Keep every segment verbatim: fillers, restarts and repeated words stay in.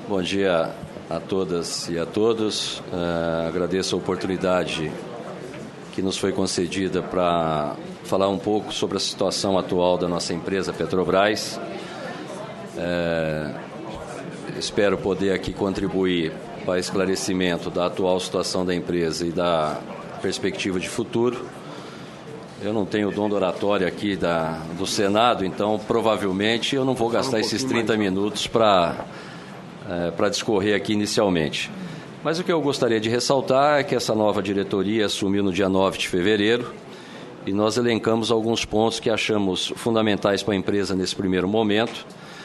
Bom dia a todas e a todos. Uh, agradeço a oportunidade que nos foi concedida para falar um pouco sobre a situação atual da nossa empresa Petrobras. Uh, espero poder aqui contribuir para esclarecimento da atual situação da empresa e da perspectiva de futuro. Eu não tenho o dom da oratória aqui da, do Senado, então provavelmente eu não vou gastar um esses trinta minutos para é, para discorrer aqui inicialmente. Mas o que eu gostaria de ressaltar é que essa nova diretoria assumiu no dia nove de fevereiro e nós elencamos alguns pontos que achamos fundamentais para a empresa nesse primeiro momento,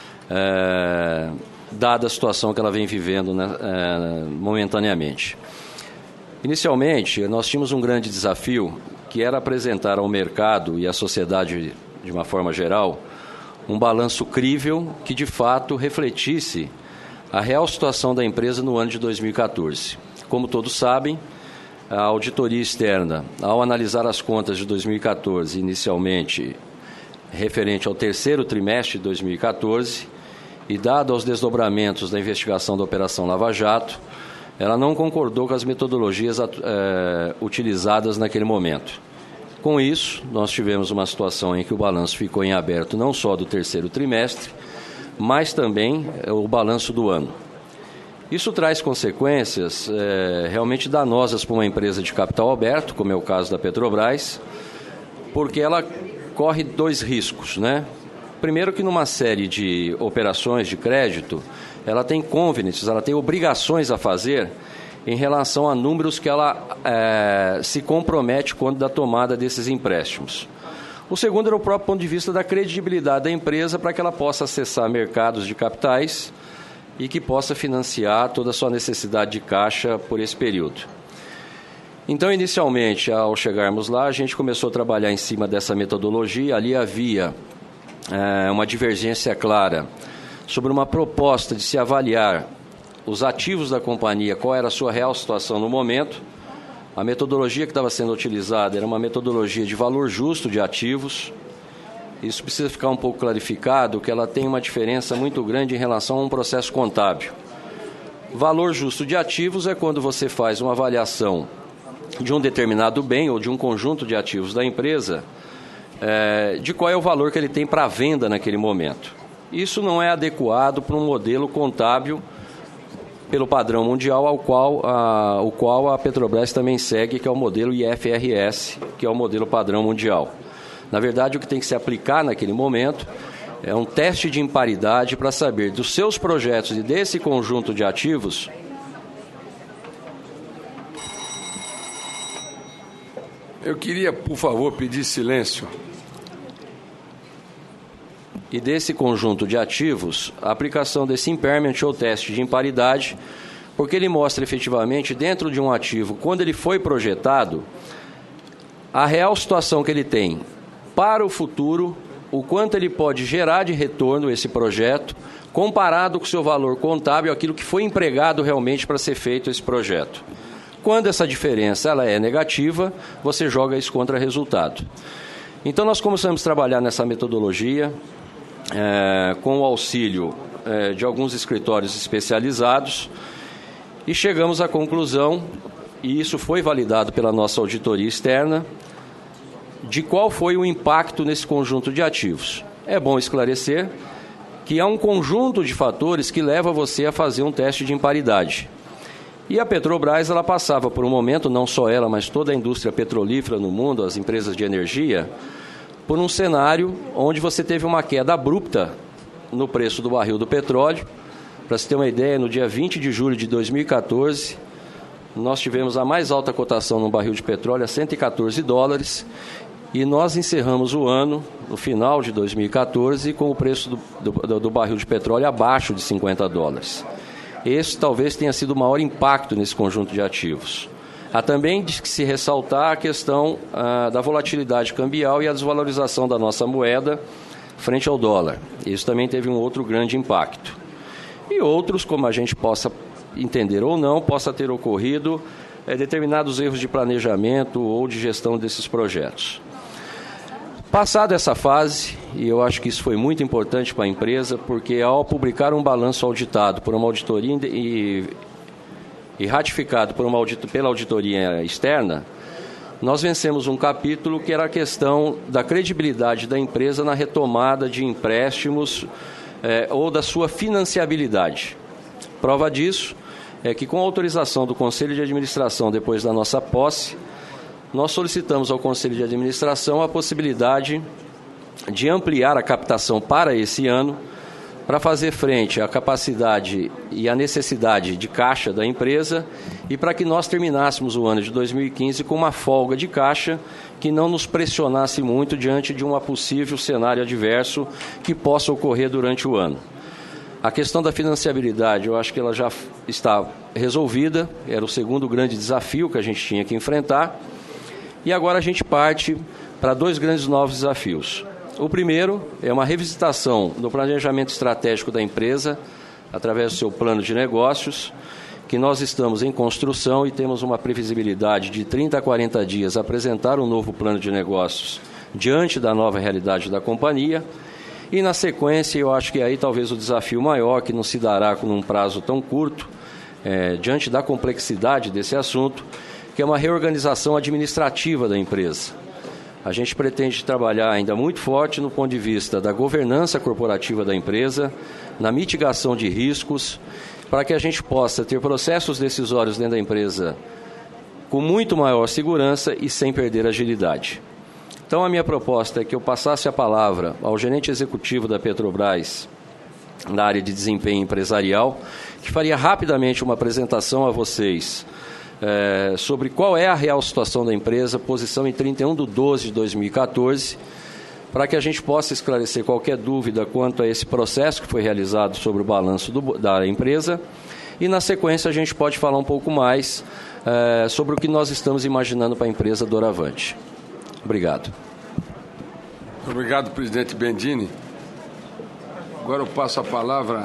é, dada a situação que ela vem vivendo, né, é, momentaneamente. Inicialmente, nós tínhamos um grande desafio, que era apresentar ao mercado e à sociedade, de uma forma geral, um balanço crível que, de fato, refletisse a real situação da empresa no ano de dois mil e quatorze. Como todos sabem, a auditoria externa, ao analisar as contas de dois mil e quatorze, inicialmente referente ao terceiro trimestre de dois mil e quatorze, e dado aos desdobramentos da investigação da Operação Lava Jato, ela não concordou com as metodologias é, utilizadas naquele momento. Com isso, nós tivemos uma situação em que o balanço ficou em aberto não só do terceiro trimestre, mas também é, o balanço do ano. Isso traz consequências é, realmente danosas para uma empresa de capital aberto, como é o caso da Petrobras, porque ela corre dois riscos, né? Primeiro que numa série de operações de crédito, ela tem covenants, ela tem obrigações a fazer em relação a números que ela é, se compromete quando da tomada desses empréstimos. O segundo era o próprio ponto de vista da credibilidade da empresa para que ela possa acessar mercados de capitais e que possa financiar toda a sua necessidade de caixa por esse período. Então, inicialmente, ao chegarmos lá, a gente começou a trabalhar em cima dessa metodologia. Ali havia é, uma divergência clara sobre uma proposta de se avaliar os ativos da companhia, qual era a sua real situação no momento. A metodologia que estava sendo utilizada era uma metodologia de valor justo de ativos. Isso precisa ficar um pouco clarificado, que ela tem uma diferença muito grande em relação a um processo contábil. Valor justo de ativos é quando você faz uma avaliação de um determinado bem ou de um conjunto de ativos da empresa, é, de qual é o valor que ele tem para venda naquele momento. Isso não é adequado para um modelo contábil pelo padrão mundial ao qual a, o qual a Petrobras também segue, que é o modelo I F R S, que é o modelo padrão mundial. Na verdade, o que tem que se aplicar naquele momento é um teste de imparidade para saber dos seus projetos e desse conjunto de ativos Eu queria, por favor, pedir silêncio. E desse conjunto de ativos, a aplicação desse impairment ou teste de imparidade, porque ele mostra efetivamente dentro de um ativo, quando ele foi projetado, a real situação que ele tem para o futuro, o quanto ele pode gerar de retorno esse projeto, comparado com o seu valor contábil, aquilo que foi empregado realmente para ser feito esse projeto. Quando essa diferença ela é negativa, você joga isso contra resultado. Então, nós começamos a trabalhar nessa metodologia, É, com o auxílio é, de alguns escritórios especializados, e chegamos à conclusão, e isso foi validado pela nossa auditoria externa, de qual foi o impacto nesse conjunto de ativos. É bom esclarecer que há um conjunto de fatores que leva você a fazer um teste de imparidade. E a Petrobras ela passava por um momento, não só ela, mas toda a indústria petrolífera no mundo, as empresas de energia, por um cenário onde você teve uma queda abrupta no preço do barril do petróleo. Para se ter uma ideia, no dia vinte de julho de dois mil e quatorze, nós tivemos a mais alta cotação no barril de petróleo, a cento e quatorze dólares, e nós encerramos o ano, no final de dois mil e quatorze, com o preço do, do, do barril de petróleo abaixo de cinquenta dólares. Esse talvez tenha sido o maior impacto nesse conjunto de ativos. Há também de se ressaltar a questão ah, da volatilidade cambial e a desvalorização da nossa moeda frente ao dólar. Isso também teve um outro grande impacto. E outros, como a gente possa entender ou não, possa ter ocorrido é, determinados erros de planejamento ou de gestão desses projetos. Passada essa fase, e eu acho que isso foi muito importante para a empresa, porque ao publicar um balanço auditado por uma auditoria e, e ratificado por uma audito, pela auditoria externa, nós vencemos um capítulo que era a questão da credibilidade da empresa na retomada de empréstimos eh, ou da sua financiabilidade. Prova disso é que, com a autorização do Conselho de Administração, depois da nossa posse, nós solicitamos ao Conselho de Administração a possibilidade de ampliar a captação para esse ano, para fazer frente à capacidade e à necessidade de caixa da empresa e para que nós terminássemos o ano de dois mil e quinze com uma folga de caixa que não nos pressionasse muito diante de um possível cenário adverso que possa ocorrer durante o ano. A questão da financiabilidade, eu acho que ela já está resolvida, era o segundo grande desafio que a gente tinha que enfrentar. E agora a gente parte para dois grandes novos desafios. O primeiro é uma revisitação do planejamento estratégico da empresa, através do seu plano de negócios, que nós estamos em construção e temos uma previsibilidade de trinta a quarenta dias a apresentar um novo plano de negócios diante da nova realidade da companhia. E, na sequência, eu acho que aí talvez o desafio maior, que não se dará com um prazo tão curto, é, diante da complexidade desse assunto, que é uma reorganização administrativa da empresa. A gente pretende trabalhar ainda muito forte no ponto de vista da governança corporativa da empresa, na mitigação de riscos, para que a gente possa ter processos decisórios dentro da empresa com muito maior segurança e sem perder agilidade. Então, a minha proposta é que eu passasse a palavra ao gerente executivo da Petrobras, na área de desempenho empresarial, que faria rapidamente uma apresentação a vocês É, sobre qual é a real situação da empresa, posição em trinta e um de doze de dois mil e quatorze, para que a gente possa esclarecer qualquer dúvida quanto a esse processo que foi realizado sobre o balanço do, da empresa. E, na sequência, a gente pode falar um pouco mais é, sobre o que nós estamos imaginando para a empresa doravante. Obrigado. Obrigado, presidente Bendini. Agora eu passo a palavra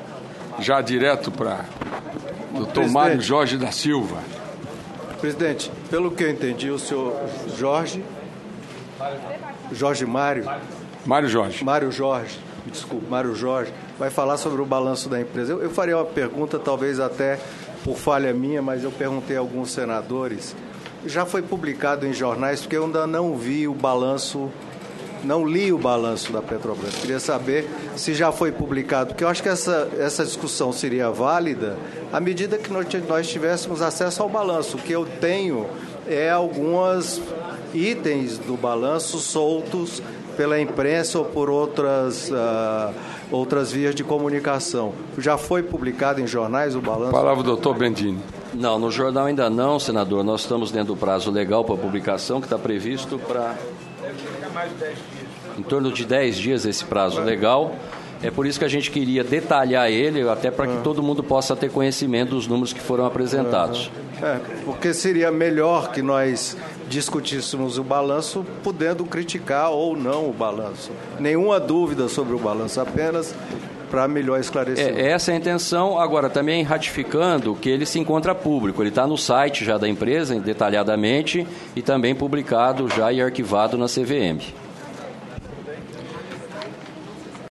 já direto para o doutor Mário Jorge da Silva. Presidente, pelo que eu entendi, o senhor Jorge... Jorge Mário... Mário Jorge. Mário Jorge, me desculpe, Mário Jorge, vai falar sobre o balanço da empresa. Eu, eu faria uma pergunta, talvez até por falha minha, mas eu perguntei a alguns senadores. Já foi publicado em jornais, porque eu ainda não vi o balanço... Não li o balanço da Petrobras. Queria saber se já foi publicado, porque eu acho que essa, essa discussão seria válida à medida que nós, nós tivéssemos acesso ao balanço. O que eu tenho é alguns itens do balanço soltos pela imprensa ou por outras, uh, outras vias de comunicação. Já foi publicado em jornais o balanço? Palavra do doutor Bendini. Não, no jornal ainda não, senador. Nós estamos dentro do prazo legal para a publicação, que está previsto para... Em torno de dez dias esse prazo legal. É por isso que a gente queria detalhar ele, até para que uhum. todo mundo possa ter conhecimento dos números que foram apresentados. Uhum. É, porque seria melhor que nós discutíssemos o balanço, podendo criticar ou não o balanço. Nenhuma dúvida sobre o balanço, apenas para melhor esclarecimento. É, essa é a intenção. Agora, também ratificando que ele se encontra público. Ele está no site já da empresa, detalhadamente, e também publicado já e arquivado na C V M.